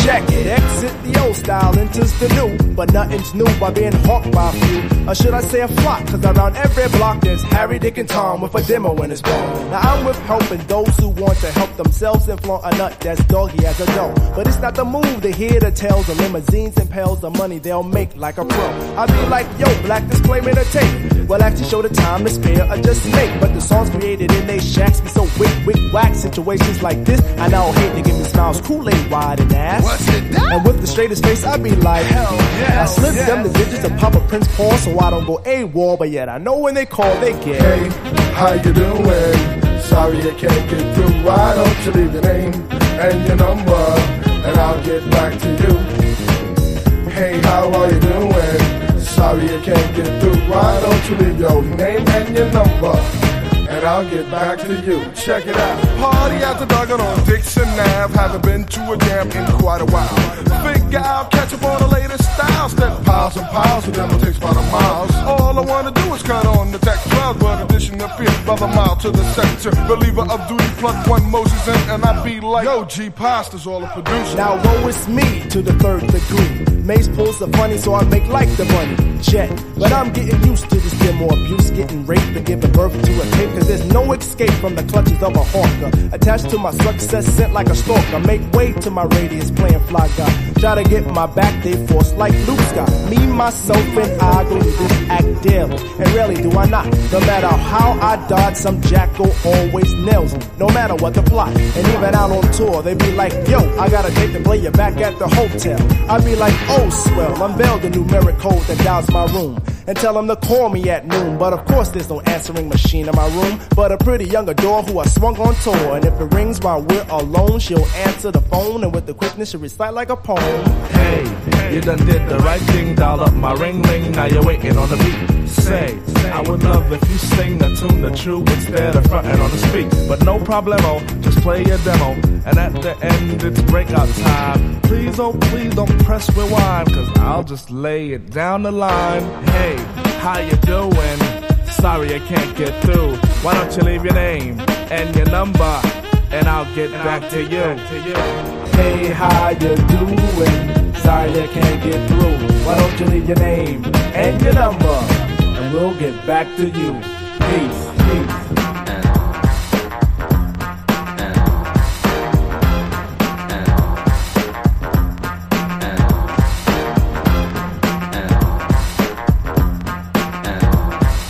check it. Exit the old style, enters the new. But nothing's new by being hawked by a few. Or should I say a flock? Cause around every block there's Harry, Dick, and Tom with a demo in his bone. Now I'm with helping those who want to help themselves and flaunt a nut that's doggy as a dough. But it's not the move to hear the tales of limousines and pals the money they'll make like a pro. I be like, yo, black disclaimer to tape. Well, actually show the time to spare or just make. But the songs created in they shacks be so wick, whack. Situations like this, I now hate to give me smiles, Kool-Aid wide and ass. What's it done? And with the straightest face, I be like, hell yeah. I slip them the digits of Papa Prince Paul so I don't go AWOL. But yet I know when they call, they get. Hey, how you doing? Sorry I can't get through. Why don't you leave your name and your number, and I'll get back to you. Hey, how are you doing? Sorry I can't get through. Why don't you leave your name and your number, and I'll get back to you. Check it out. Party after dark on Dixon Ave. Haven't been to a jam in quite a while. Figure I'll catch up on the latest style. Step piles and piles of them, it takes about a mile. All I wanna do is cut on the Tech 12, but addition appears by the mile to the sector. Believer of duty, plug one Moses in, and I be like, yo, G Pasta's all a producer. Now woe is me to the third degree. Mace pulls the funny, so I make like the bunny. Check. But I'm getting used to this demo abuse, getting raped and giving birth to a tape. Cause there's no escape from the clutches of a hawker. Attached to my success, sent like a stalker. Make way to my radius, playing fly guy. Try to get my back, they force like Luke Scott. Me, myself, and I go to this act daily. And rarely do I not. No matter how I dodge, some jackal always nails me. No matter what the plot. And even out on tour, they be like, yo, I got a date to play you back at the hotel. I be like, oh, swell, unveil the numeric code that dials my room. And tell them to call me at noon. But of course there's no answering machine in my room, but a pretty young adore who I swung on tour. And if it rings while we're alone, she'll answer the phone, and with the quickness she'll recite like a poem. Hey, you done did the right thing, dial up my ring ring, now you're waiting on the beat. Say, I would love if you sing a tune the true instead of frontin' on the speak. But no problemo, just play your demo, and at the end it's breakout time. Please don't press rewind, cause I'll just lay it down the line. Hey, how you doing? Sorry I can't get through. Why don't you leave your name and your number, and I'll get back to you. Hey, how you doing? Sorry I can't get through. Why don't you leave your name and your number, and we'll get back to you. Peace.